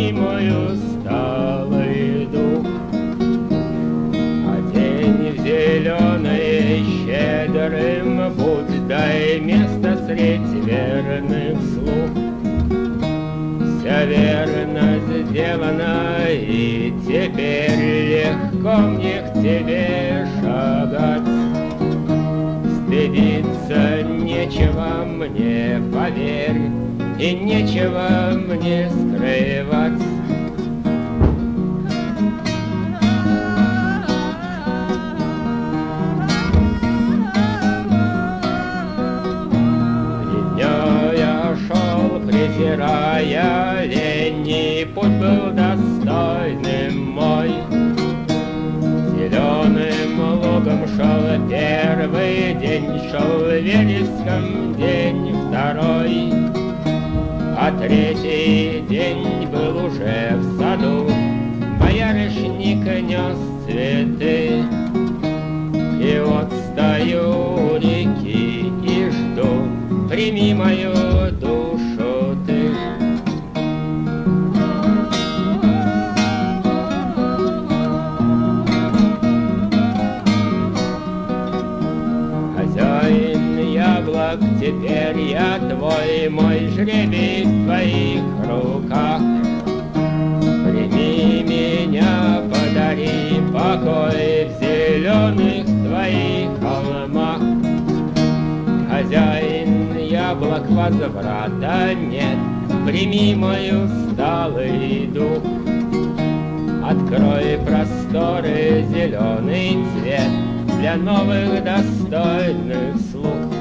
прими мой усталый дух. Одень в зеленое щедрым будь, дай место средь верных слуг. Все верно сделано, и теперь легко мне к тебе шагать. Стыдиться нечего мне, поверь, и нечего мне скрывать. Днем я шел, презирая лень, и путь был достойным мой. Зеленым лугом шел первый день, шел вереском день второй, а третий день был уже в саду. Боярышник нес цветы, и вот стою у реки и жду, прими мою душу ты. Хозяин яблок, теперь я твой, мой жребий в твоих руках. Прими меня, подари покой в зеленых твоих холмах. Хозяин яблок, возврата нет, прими мой усталый дух. Открой просторы, зеленый цвет для новых достойных слуг.